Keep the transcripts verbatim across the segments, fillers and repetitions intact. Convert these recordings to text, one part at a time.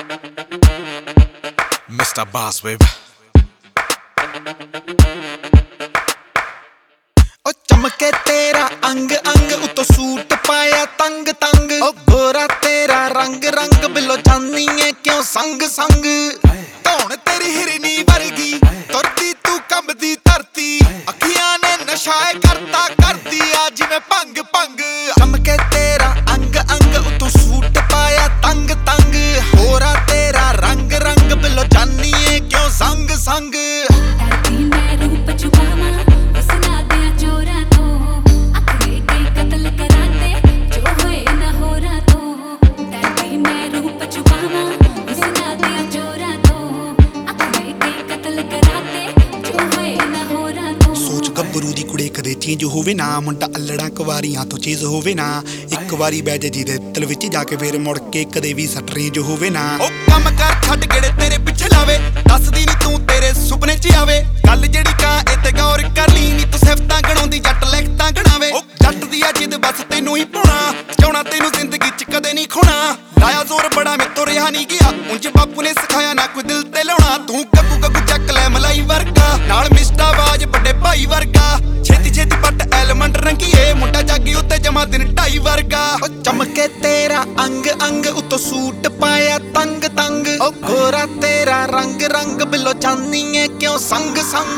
Mister Bosswave ओ चमके तेरा अंग अंग उतो सूट पाया तंग तंग ओ गोरा तेरा रंग रंग बिलो चांदी है क्यों संग संग धौन तेरी हिरनी वर्गी तुरती तू कंबदी धरती अखियां ने नशा करता करती आज मैं भंग भंग चमके तेरा अंग अंग उतो सूट पाया तंग तंग गोरा तेरा रंग रंग बिलो चांदी है क्यों संग संग ਗੱਭਰੂ ਦੀ ਕੁੜੇ ਕਦੇ ਚੇਂਜ ਹੋਵੇ ਨਾ ਮੁੰਡਾ ਅਲੜਾ ਕੁਵਾਰੀਆਂ ਤੋਂ ਚੀਜ਼ ਹੋਵੇ ਨਾ ਇੱਕ ਵਾਰੀ ਬਹਿ ਜਾ ਜਿਹਦੇ ਦਿਲ ਵਿੱਚ ਜਾ ਕੇ ਫੇਰ ਮੁੜ ਕੇ ਕਦੇ ਵੀ ਸੱਟ ਰੇਂਜ ਹੋਵੇ ਨਾ ਉਹ ਕੰਮ ਕਰ ਛੱਡ ਗੇੜੇ ਤੇਰੇ ਪਿੱਛੇ ਲਾਵੇ ਦੱਸਦੀ ਨੀ ਤੂੰ ਤੇਰੇ ਸੁਪਨੇ 'ਚ ਆਵੇ ਗੱਲ ਜਿਹੜੀ ਕਾਂ ਇਹ ਤੇ ਗੌਰ ਕਰ ਲਈ ਨੀ ਤੂੰ ਸਿਫਤਾਂ ਗਣਾਉਂਦੀ ਜੱਟ ਲਿਖਤਾਂ ਗਣਾਵੇ ਉਹ ਜੱਟ ਦੀ ਆ ਜਿੱਦ ਬਸ ਤੈਨੂੰ ਹੀ ਪਾਉਣਾ ਚਾਉਣਾ ਤੈਨੂੰ ਜ਼ਿੰਦਗੀ 'ਚ ਕਦੇ ਨਹੀਂ ਖੋਣਾ ਲਾਇਆ ਜ਼ੋਰ ਬੜਾ ਮੇ ਤੋਂ ਰਿਹਾ ਨਹੀਂ ਗਿਆ ਉਂਝ ਬਾਪੂ ਨੇ ਸਿਖਾਇਆ ਨਾ ਕੋਈ ਦਿਲ ਤੇ ਲਾਉਣਾ ਤੂੰ ਗੱਗੂ ਗੱਗੂ ਚੱਕ ਲੈ ਮਲਾਈ ਵਰਗਾ ਨਾਲ ਮਿਸਟਾ ਆਵਾਜ਼ ਵੱਡੇ ਭਾਈ ਵਰਗਾ ਛੇਤੀ ਛੇਤੀ ਪੱਟ ਐਲਮੰਟ ਰੰਗੀਏ ਮੁੰਡਾ ਜਾਗੀ ਉੱਤੇ ਜਮਾ ਦਿਨ ਢਾਈ ਵਰਗਾ ਉਹ ਚਮਕੇ ਤੇਰਾ ਅੰਗ ਅੰਗ ਉਤੋਂ ਸੂਟ ਪਾਇਆ ਤੰਗ ਤੰਗ ਉਹ ਗੋਰਾ ਤੇਰਾ ਰੰਗ ਰੰਗ ਬਿਲੋ ਚਾਂਦੀ ਹੈ ਕਿਉਂ ਸੰਗ ਸੰਗ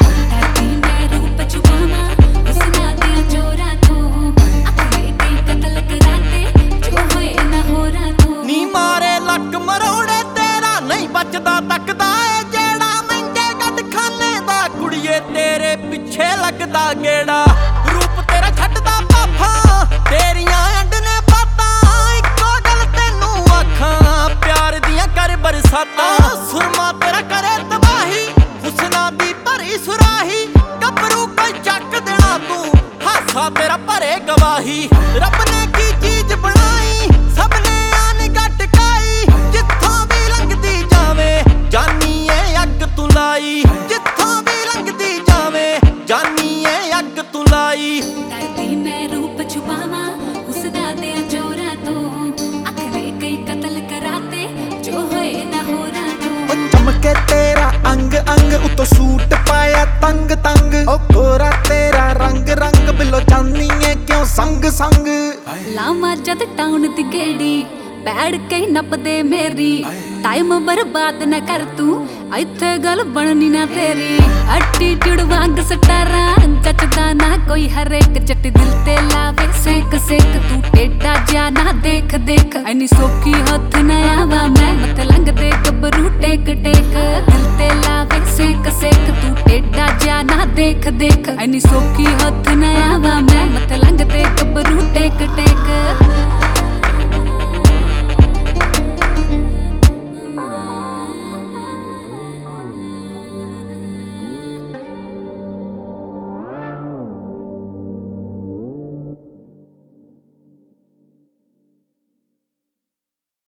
ਨੀ ਮਾਰੇ ਲੱਕ ਮਰੋੜੇ ਤੇਰਾ ਨਹੀਂ ਬਚਦਾ ਤੱਕਦਾ ਏ ਜਿਹੜਾ ਮਹਿੰਗੇ ਗੱਡ ਖਾਨੇ ਦਾ ਕੁੜੀਏ ਤੇਰੇ ਪਿੱਛੇ ਲੱਗਦਾ ਗੇੜਾ ਰੂਪ ਤੇਰਾ ਛੱਡਦਾ ਪਾਪਾ ਤੇਰੀਆਂ ਐਂਡ ਨੇ ਬਾਤਾਂ ਇੱਕੋ ਗੱਲ ਤੈਨੂੰ ਆਖਾਂ ਪਿਆਰ ਦੀਆਂ ਕਰ ਬਰਸਾਤਾਂ ਸੁਰਮਾ ਤੇਰਾ ਕਰੇ ਤਬਾਹੀ ਹੁਸਨਾ ਦੀ ਭਰੀ ਸੁਰਾਹੀ ਗੱਭਰੂ ਕੋਈ ਚੱਕ ਦੇਣਾ ਤੂੰ ਹਾਸਾ ਤੇਰਾ ਭਰੇ ਗਵਾਹੀ ਰੱਬ ਨੇ ਕੀ ਚੀਜ਼ ਬਣਾਈ ਸਭ ਨੇ ਆਨ ਗੱਟ ਕਾਈ ਜਿੱਥੋਂ ਵੀ ਲੰਘਦੀ ਜਾਵੇ ਜਾਨੀ ਏ ਅੱਗ ਤੂੰ ਲਾਈ ਜਿੱਥੋਂ ਵੀ ਲੰਘਦੀ ਜਾਵੇ ਜਾਨੀ ਏ ਅੱਗ ਤੂੰ ਲਾਈ ਡਰਦੀ ਮੈਂ ਰੂਪ ਛੁਪਾਵਾਂ ਉਸਦਾ ਤੇ ਜੋਰਾਂ ਤੋਂ ਅੱਖ ਵੇ ਕਈ ਕਤਲ ਕਰਾਤੇ ਜੋ ਹੋਏ ਨਾ ਹੋਰਾਂ ਤੋਂ ਉਹ ਚਮਕੇ ਤੇਰਾ ਅੰਗ ਅੰਗ ਉਤੋਂ ਸੂਟ ਪਾਇਆ ਤੰਗ ਤੰਗ ਉਹ ਗੋਰਾ ਤੇਰਾ ਰੰਗ ਰੰਗ ਬਿਲੋ ਚਾਂਦੀ ਹੈ ਕਿਉਂ ਸੰਗ ਸੰਗ ਲਾਵਾਂ ਜਦ ਟਾਉਣ ਦੀ ਗੇੜੀ ਬੈੜ ਕੇ ਨੱਪਦੇ ਮੇਰੀ ਟਾਈਮ ਬਰਬਾਦ ਨਾ ਕਰ ਤੂੰ ਇੱਥੇ ਗੱਲ ਬਣਨੀ ਨਾ ਤੇਰੀ ਐਟੀਟਿਊਡ ਵਾਂਗ ਸਟਾਰਾਂ ਜੱਟਦਾ ਨਾ ਕੋਈ ਹਰੇਕ ਜੱਟ ਦਿਲ ਤੇ ਲਾਵੇ ਸੇਕ ਸੇਕ ਤੂੰ ਟੇਡਾ ਜਾ ਨਾ ਦੇਖ ਦੇਖ ਐਨੀ ਸੋਖੀ ਹੱਥ ਨਾ ਆਵਾ ਮੈਂ ਮਤ ਲੰਘਦੇ ਗੱਭਰੂ ਟੇਕ ਟੇਕ ਦਿਲ ਤੇ ਲਾਵੇ ਸੇਕ ਸੇਕ ਤੂੰ ਟੇਡਾ ਜਾ ਨਾ ਦੇਖ ਦੇਖ ਐਨੀ ਸੋਖੀ ਹੱਥ ਨਾ ਆਵਾ ਮੈਂ ਮਤ ਲੰਘਦੇ ਗੱਭਰੂ ਟੇਕ ਟੇਕ